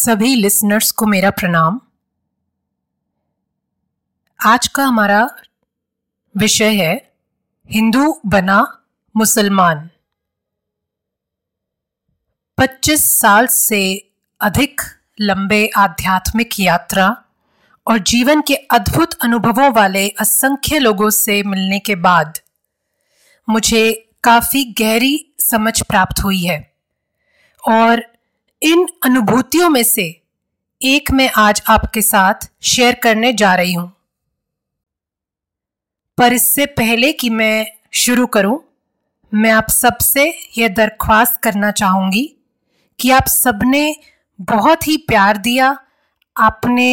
सभी लिसनर्स को मेरा प्रणाम। आज का हमारा विषय है हिंदू बना मुसलमान। 25 साल से अधिक लंबे आध्यात्मिक यात्रा और जीवन के अद्भुत अनुभवों वाले असंख्य लोगों से मिलने के बाद मुझे काफ़ी गहरी समझ प्राप्त हुई है और इन अनुभूतियों में से एक मैं आज आपके साथ शेयर करने जा रही हूं। पर इससे पहले कि मैं शुरू करूं, मैं आप सबसे यह दरख्वास्त करना चाहूंगी कि आप सबने बहुत ही प्यार दिया। आपने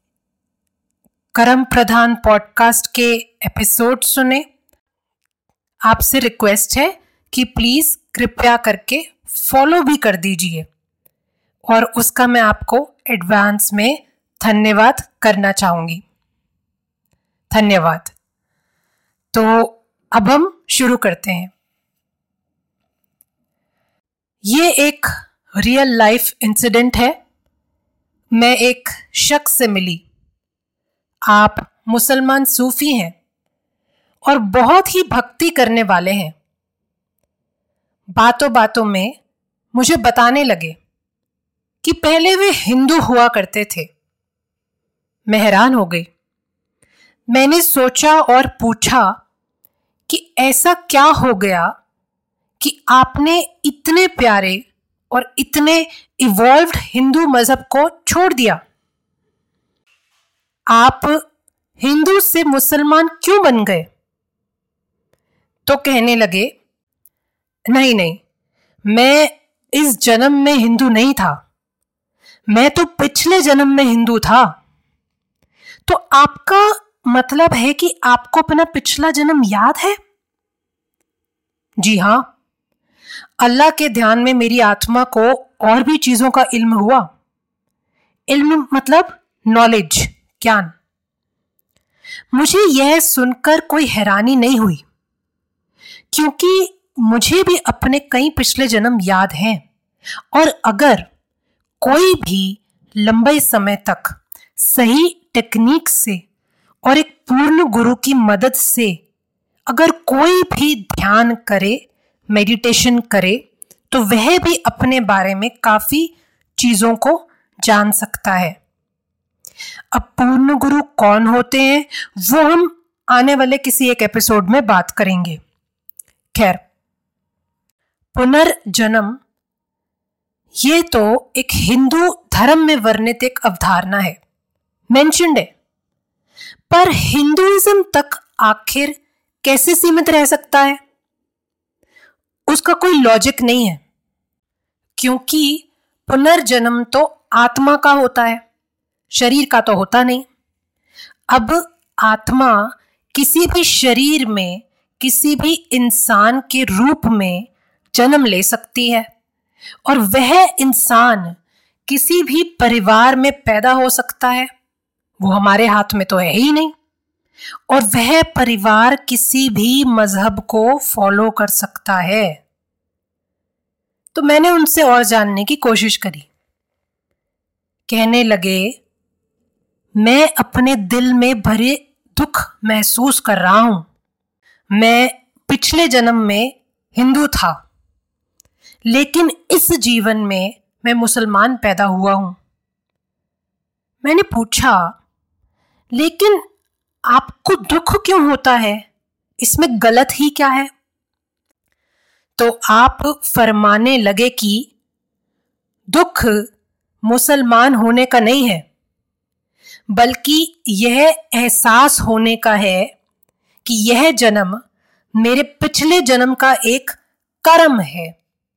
कर्म प्रधान पॉडकास्ट के एपिसोड सुने। आपसे रिक्वेस्ट है कि प्लीज़ कृपया करके फॉलो भी कर दीजिए और उसका मैं आपको एडवांस में धन्यवाद करना चाहूँगी। धन्यवाद। तो अब हम शुरू करते हैं। ये एक रियल लाइफ इंसिडेंट है। मैं एक शख्स से मिली। आप मुसलमान सूफी हैं और बहुत ही भक्ति करने वाले हैं। बातों बातों में मुझे बताने लगे कि पहले वे हिंदू हुआ करते थे। मैं हैरान हो गई। मैंने सोचा और पूछा कि ऐसा क्या हो गया कि आपने इतने प्यारे और इतने इवॉल्व्ड हिंदू मजहब को छोड़ दिया। आप हिंदू से मुसलमान क्यों बन गए? तो कहने लगे, नहीं, मैं इस जन्म में हिंदू नहीं था, मैं तो पिछले जन्म में हिंदू था। तो आपका मतलब है कि आपको अपना पिछला जन्म याद है? जी हाँ, अल्लाह के ध्यान में मेरी आत्मा को और भी चीजों का इल्म हुआ। इल्म मतलब नॉलेज, ज्ञान। मुझे यह सुनकर कोई हैरानी नहीं हुई, क्योंकि मुझे भी अपने कई पिछले जन्म याद हैं। और अगर कोई भी लंबे समय तक सही टेक्निक से और एक पूर्ण गुरु की मदद से अगर कोई भी ध्यान करे, मेडिटेशन करे, तो वह भी अपने बारे में काफ़ी चीज़ों को जान सकता है। अब पूर्ण गुरु कौन होते हैं वो हम आने वाले किसी एक एपिसोड में बात करेंगे। खैर, पुनर्जन्म ये तो एक हिंदू धर्म में वर्णित एक अवधारणा है, मेंशन्ड है। पर हिंदुइज्म तक आखिर कैसे सीमित रह सकता है? उसका कोई लॉजिक नहीं है, क्योंकि पुनर्जन्म तो आत्मा का होता है, शरीर का तो होता नहीं। अब आत्मा किसी भी शरीर में किसी भी इंसान के रूप में जन्म ले सकती है और वह इंसान किसी भी परिवार में पैदा हो सकता है। वो हमारे हाथ में तो है ही नहीं। और वह परिवार किसी भी मजहब को फॉलो कर सकता है। तो मैंने उनसे और जानने की कोशिश करी। कहने लगे, मैं अपने दिल में भरे दुख महसूस कर रहा हूं। मैं पिछले जन्म में हिंदू था, लेकिन इस जीवन में मैं मुसलमान पैदा हुआ हूं। मैंने पूछा, लेकिन आपको दुख क्यों होता है? इसमें गलत ही क्या है? तो आप फरमाने लगे कि दुख मुसलमान होने का नहीं है, बल्कि यह एहसास होने का है कि यह जन्म मेरे पिछले जन्म का एक कर्म है।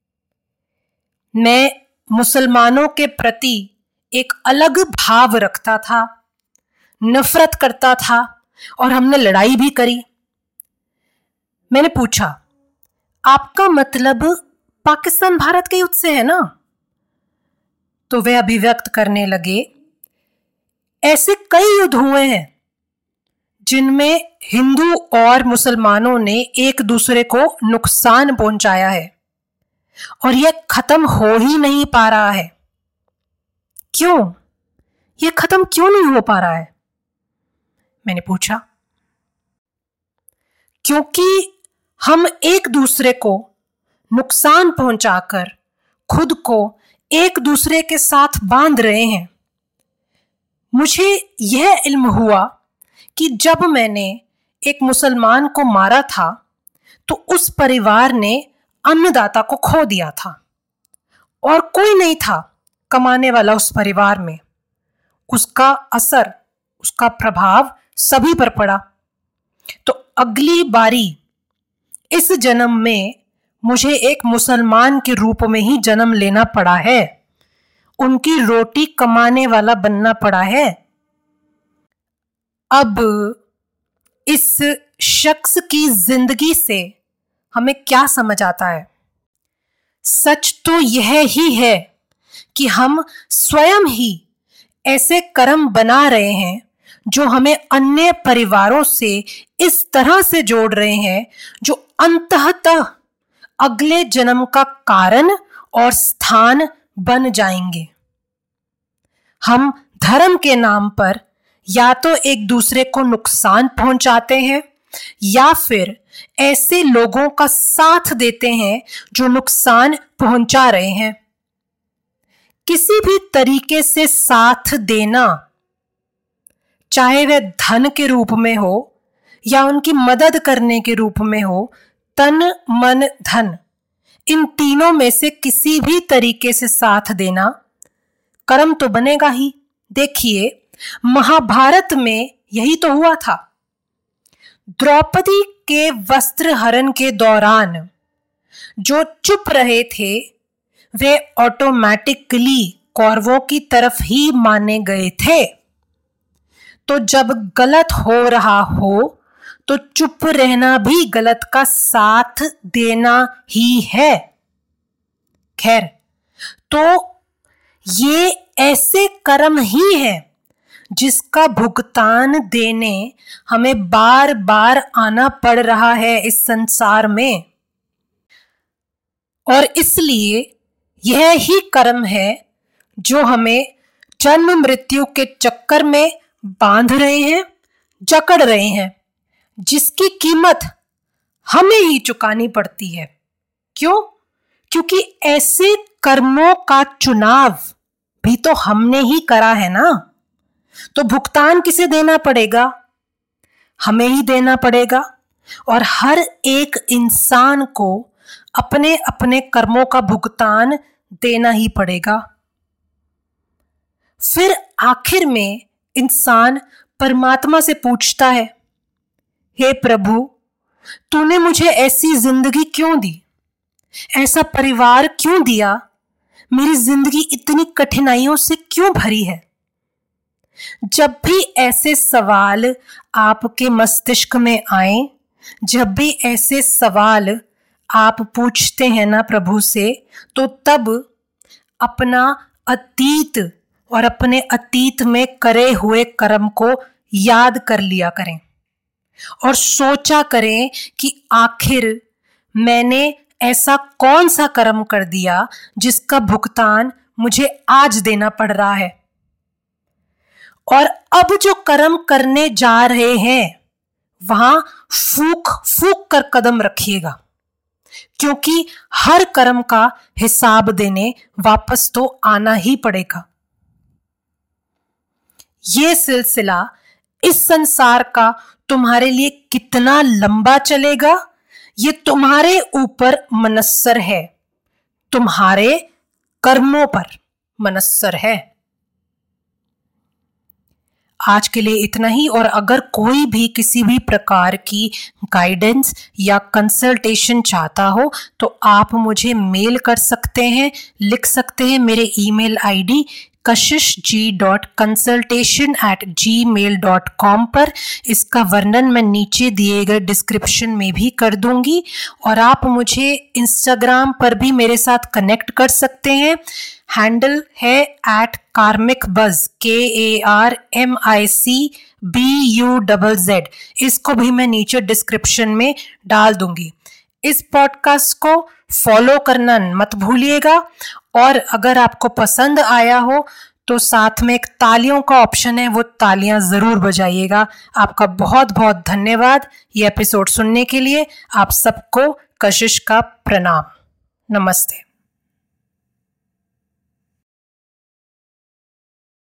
मैं मुसलमानों के प्रति एक अलग भाव रखता था, नफरत करता था और हमने लड़ाई भी करी। मैंने पूछा, आपका मतलब पाकिस्तान भारत के युद्ध से है ना? तो वे अभिव्यक्त करने लगे, ऐसे कई युद्ध हुए हैं जिनमें हिंदू और मुसलमानों ने एक दूसरे को नुकसान पहुंचाया है और यह खत्म हो ही नहीं पा रहा है। क्यों? ये खत्म क्यों नहीं हो पा रहा है? मैंने पूछा। क्योंकि हम एक दूसरे को नुकसान पहुंचाकर खुद को एक दूसरे के साथ बांध रहे हैं। मुझे यह इल्म हुआ कि जब मैंने एक मुसलमान को मारा था तो उस परिवार ने अन्नदाता को खो दिया था और कोई नहीं था कमाने वाला उस परिवार में। उसका असर, उसका प्रभाव सभी पर पड़ा। तो अगली बारी इस जन्म में मुझे एक मुसलमान के रूप में ही जन्म लेना पड़ा है, उनकी रोटी कमाने वाला बनना पड़ा है। अब इस शख्स की जिंदगी से हमें क्या समझ आता है? सच तो यह ही है कि हम स्वयं ही ऐसे कर्म बना रहे हैं जो हमें अन्य परिवारों से इस तरह से जोड़ रहे हैं जो अंततः अगले जन्म का कारण और स्थान बन जाएंगे। हम धर्म के नाम पर या तो एक दूसरे को नुकसान पहुंचाते हैं या फिर ऐसे लोगों का साथ देते हैं जो नुकसान पहुंचा रहे हैं। किसी भी तरीके से साथ देना, चाहे वह धन के रूप में हो या उनकी मदद करने के रूप में हो, तन मन धन, इन तीनों में से किसी भी तरीके से साथ देना कर्म तो बनेगा ही। देखिए, महाभारत में यही तो हुआ था। द्रौपदी के वस्त्र हरण के दौरान जो चुप रहे थे वे ऑटोमेटिकली कौरवों की तरफ ही माने गए थे। तो जब गलत हो रहा हो तो चुप रहना भी गलत का साथ देना ही है। खैर, तो ये ऐसे कर्म ही है जिसका भुगतान देने हमें बार बार आना पड़ रहा है इस संसार में, और इसलिए यह ही कर्म है जो हमें जन्म मृत्यु के चक्कर में बांध रहे हैं, जकड़ रहे हैं, जिसकी कीमत हमें ही चुकानी पड़ती है। क्यों? क्योंकि ऐसे कर्मों का चुनाव भी तो हमने ही करा है ना। तो भुगतान किसे देना पड़ेगा? हमें ही देना पड़ेगा। और हर एक इंसान को अपने अपने कर्मों का भुगतान देना ही पड़ेगा। फिर आखिर में इंसान परमात्मा से पूछता है, हे प्रभु, तूने मुझे ऐसी जिंदगी क्यों दी? ऐसा परिवार क्यों दिया? मेरी जिंदगी इतनी कठिनाइयों से क्यों भरी है? जब भी ऐसे सवाल आपके मस्तिष्क में आए, जब भी ऐसे सवाल आप पूछते हैं ना प्रभु से, तो तब अपना अतीत और अपने अतीत में करे हुए कर्म को याद कर लिया करें और सोचा करें कि आखिर मैंने ऐसा कौन सा कर्म कर दिया जिसका भुगतान मुझे आज देना पड़ रहा है। और अब जो कर्म करने जा रहे हैं वहां फूक फूक कर कदम रखिएगा, क्योंकि हर कर्म का हिसाब देने वापस तो आना ही पड़ेगा। ये सिलसिला इस संसार का तुम्हारे लिए कितना लंबा चलेगा, ये तुम्हारे ऊपर मनस्सर है, तुम्हारे कर्मों पर मनस्सर है। आज के लिए इतना ही। और अगर कोई भी किसी भी प्रकार की गाइडेंस या कंसल्टेशन चाहता हो तो आप मुझे मेल कर सकते हैं, लिख सकते हैं मेरे ईमेल आईडी kashishg.consultation@gmail.com पर। इसका वर्णन मैं नीचे दिए गए डिस्क्रिप्शन में भी कर दूंगी। और आप मुझे इंस्टाग्राम पर भी मेरे साथ कनेक्ट कर सकते हैं। हैंडल है @karmicbuzz KARMICBUZZ। इसको भी मैं नीचे डिस्क्रिप्शन में डाल दूंगी। इस पॉडकास्ट को फॉलो करना मत भूलिएगा। और अगर आपको पसंद आया हो तो साथ में एक तालियों का ऑप्शन है, वो तालियां ज़रूर बजाइएगा। आपका बहुत बहुत धन्यवाद ये एपिसोड सुनने के लिए। आप सबको कशिश का प्रणाम। नमस्ते।